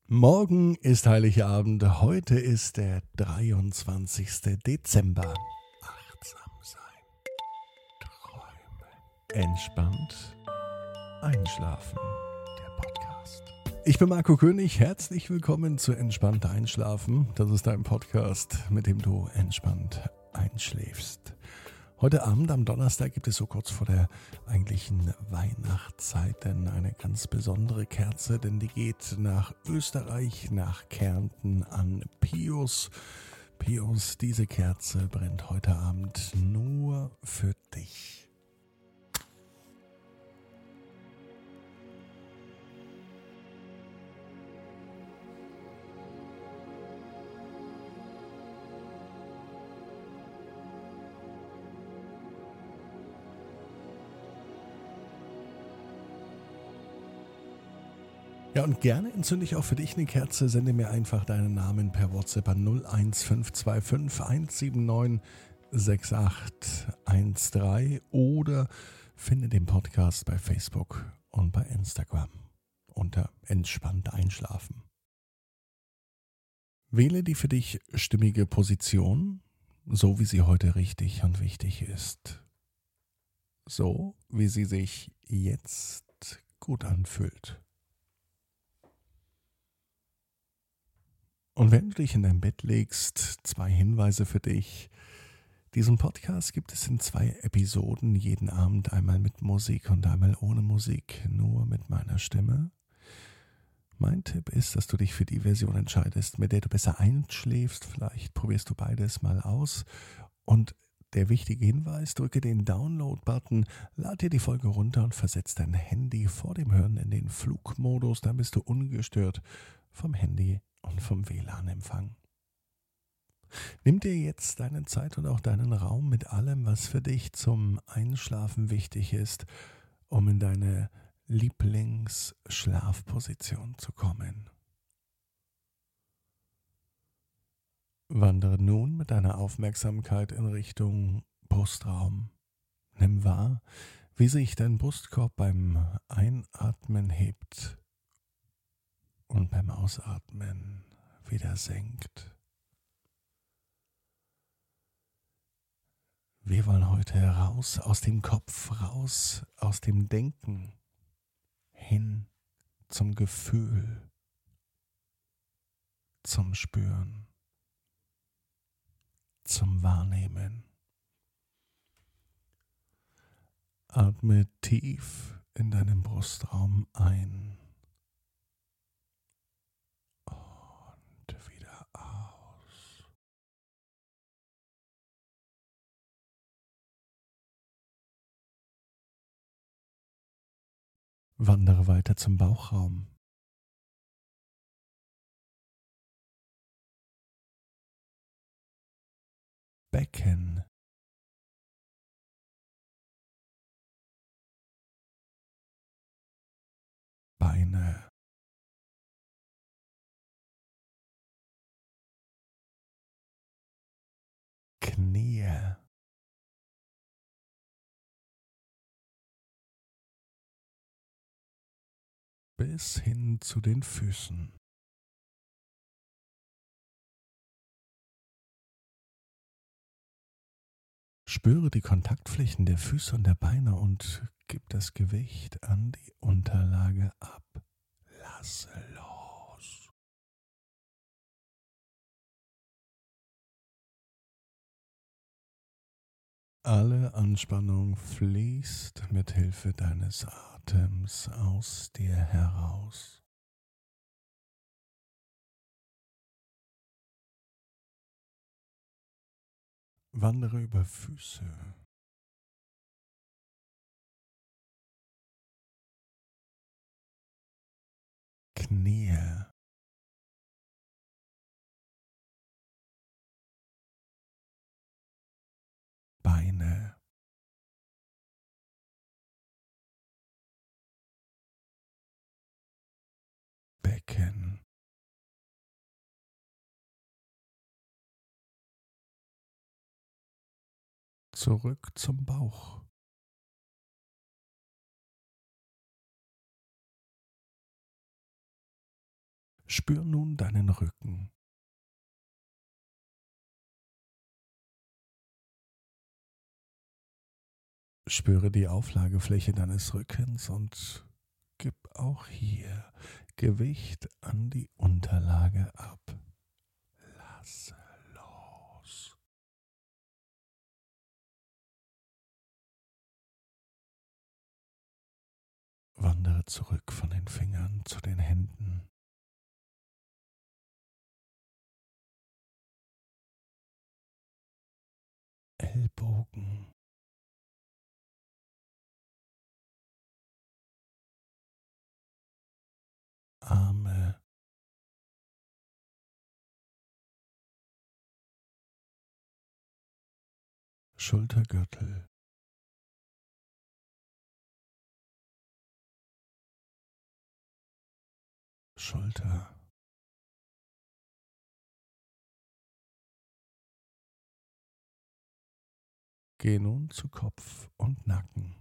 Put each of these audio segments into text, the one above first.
Morgen ist Heiligabend, heute ist der 23. Dezember. Achtsam sein, träumen, entspannt einschlafen, der Podcast. Ich bin Marco König, herzlich willkommen zu Entspannt Einschlafen. Das ist ein Podcast, mit dem du entspannt einschläfst. Heute Abend am Donnerstag gibt es so kurz vor der eigentlichen Weihnachtszeit denn eine ganz besondere Kerze, denn die geht nach Österreich, nach Kärnten an Pius. Pius, diese Kerze brennt heute Abend nur für dich. Ja, und gerne entzünde ich auch für dich eine Kerze. Sende mir einfach deinen Namen per WhatsApp an 01525 179 6813 oder finde den Podcast bei Facebook und bei Instagram unter Entspannt Einschlafen. Wähle die für dich stimmige Position, so wie sie heute richtig und wichtig ist. So wie sie sich jetzt gut anfühlt. Und wenn du dich in dein Bett legst, 2 Hinweise für dich. Diesen Podcast gibt es in 2 Episoden, jeden Abend einmal mit Musik und einmal ohne Musik, nur mit meiner Stimme. Mein Tipp ist, dass du dich für die Version entscheidest, mit der du besser einschläfst. Vielleicht probierst du beides mal aus. Und der wichtige Hinweis, drücke den Download-Button, lad dir die Folge runter und versetz dein Handy vor dem Hören in den Flugmodus. Dann bist du ungestört vom Handy und vom WLAN-Empfang. Nimm dir jetzt deine Zeit und auch deinen Raum mit allem, was für dich zum Einschlafen wichtig ist, um in deine Lieblingsschlafposition zu kommen. Wandere nun mit deiner Aufmerksamkeit in Richtung Brustraum. Nimm wahr, wie sich dein Brustkorb beim Einatmen hebt und beim Ausatmen wieder senkt. Wir wollen heute raus aus dem Kopf, raus aus dem Denken, hin zum Gefühl, zum Spüren, zum Wahrnehmen. Atme tief in deinen Brustraum ein und wieder aus. Wandere weiter zum Bauchraum. Becken. Beine. Knie. Bis hin zu den Füßen. Spüre die Kontaktflächen der Füße und der Beine und gib das Gewicht an die Unterlage ab. Lasse los. Alle Anspannung fließt mit Hilfe deines Atems aus dir heraus. Wandere über Füße, Knie, Beine, Becken, zurück zum Bauch. Spür nun deinen Rücken. Spüre die Auflagefläche deines Rückens und gib auch hier Gewicht an die Unterlage ab. Lasse los. Wandere zurück von den Fingern zu den Händen. Ellbogen. Arme. Schultergürtel. Schulter. Geh nun zu Kopf und Nacken.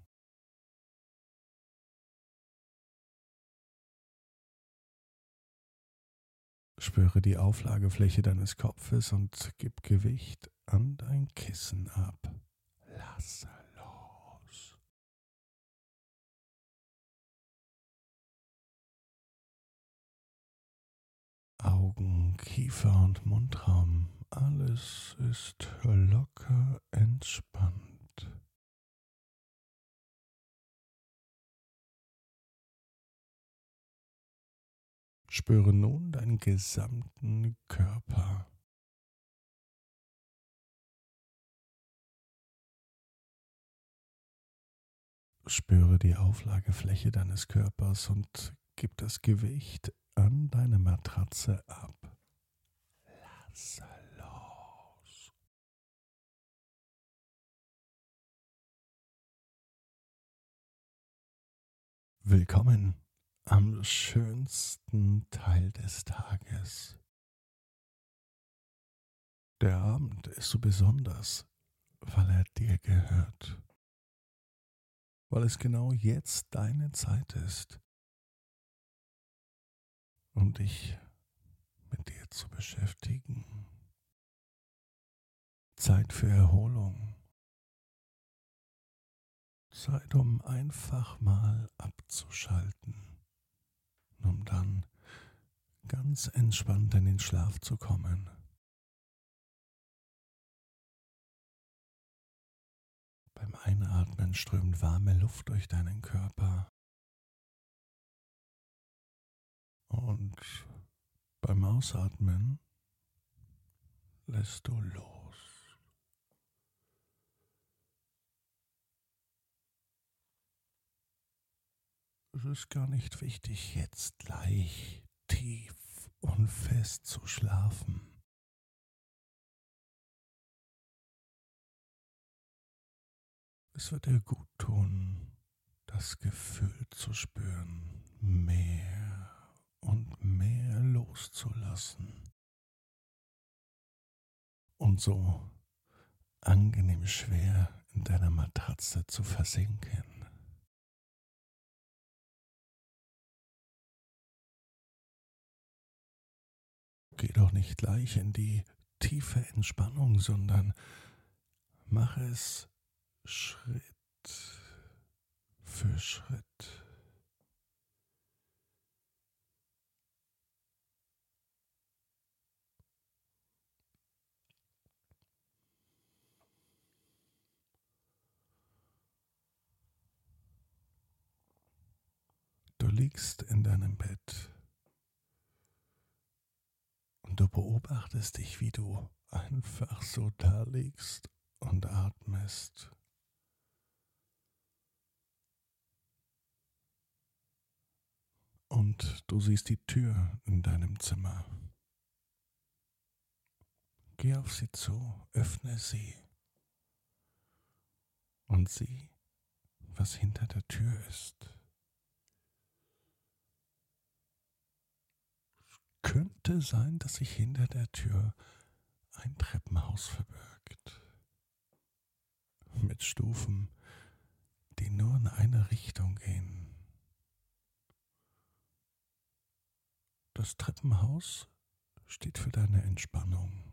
Spüre die Auflagefläche deines Kopfes und gib Gewicht an dein Kissen ab. Lasse los. Augen, Kiefer und Mundraum, alles ist locker entspannt. Spüre nun deinen gesamten Körper. Spüre die Auflagefläche deines Körpers und gib das Gewicht an deine Matratze ab. Lasse los. Willkommen am schönsten Teil des Tages. Der Abend ist so besonders, weil er dir gehört. Weil es genau jetzt deine Zeit ist, um dich mit dir zu beschäftigen. Zeit für Erholung. Zeit, um einfach mal abzuschalten, um dann ganz entspannt in den Schlaf zu kommen. Beim Einatmen strömt warme Luft durch deinen Körper und beim Ausatmen lässt du los. Es ist gar nicht wichtig, jetzt gleich tief und fest zu schlafen. Es wird dir gut tun, das Gefühl zu spüren, mehr und mehr loszulassen und so angenehm schwer in deiner Matratze zu versinken. Geh doch nicht gleich in die tiefe Entspannung, sondern mach es Schritt für Schritt. Du liegst in deinem Bett und du beobachtest dich, wie du einfach so da liegst und atmest. Und du siehst die Tür in deinem Zimmer. Geh auf sie zu, öffne sie und sieh, was hinter der Tür ist. Könnte sein, dass sich hinter der Tür ein Treppenhaus verbirgt. Mit Stufen, die nur in eine Richtung gehen. Das Treppenhaus steht für deine Entspannung.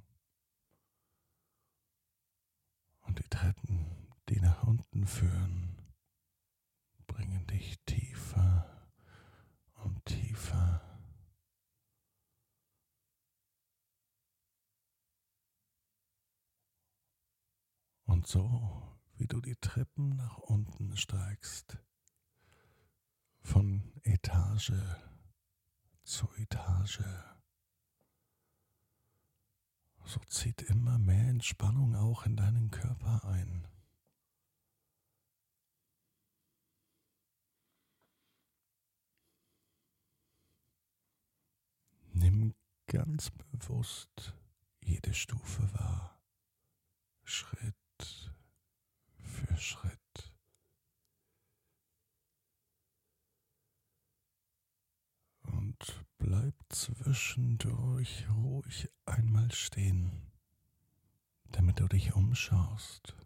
Und die Treppen, die nach unten führen, bringen dich tiefer und tiefer. Und so, wie du die Treppen nach unten steigst, von Etage zu Etage, so zieht immer mehr Entspannung auch in deinen Körper ein. Nimm ganz bewusst jede Stufe wahr, Schritt für Schritt. Und bleib zwischendurch ruhig einmal stehen, damit du dich umschaust,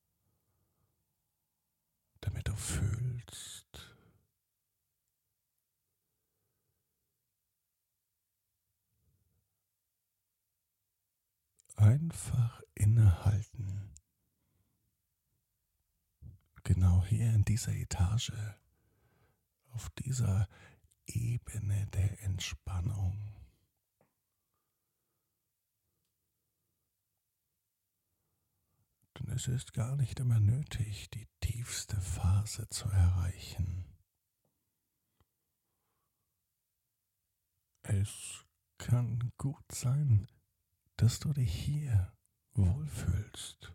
damit du fühlst. Einfach innehalten. Genau hier in dieser Etage, auf dieser Ebene der Entspannung. Denn es ist gar nicht immer nötig, die tiefste Phase zu erreichen. Es kann gut sein, dass du dich hier wohlfühlst.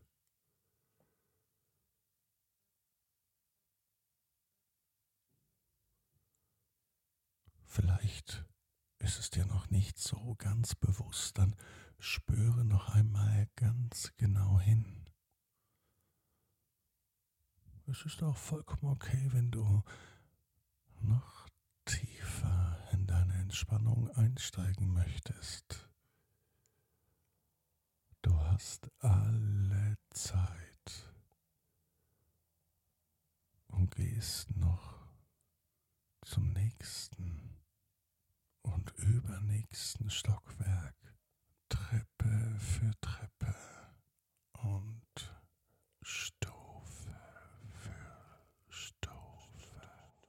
Vielleicht ist es dir noch nicht so ganz bewusst, dann spüre noch einmal ganz genau hin. Es ist auch vollkommen okay, wenn du noch tiefer in deine Entspannung einsteigen möchtest. Du hast alle Zeit und gehst noch zum nächsten und übernächsten Stockwerk, Treppe für Treppe und Stufe für Stufe.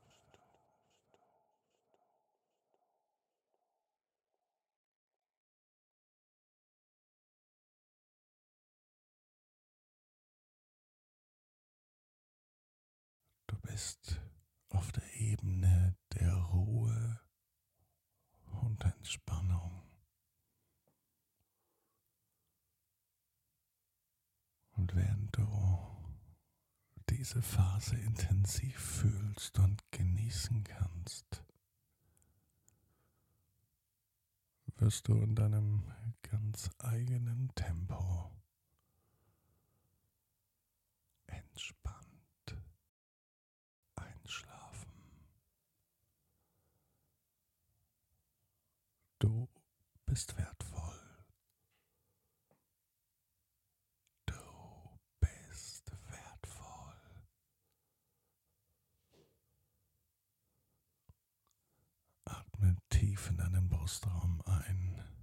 Du bist auf der Ebene der Ruhe und Entspannung. Und während du diese Phase intensiv fühlst und genießen kannst, wirst du in deinem ganz eigenen Tempo entspannt einschlafen. Du bist wertvoll. Du bist wertvoll. Atme tief in deinen Brustraum ein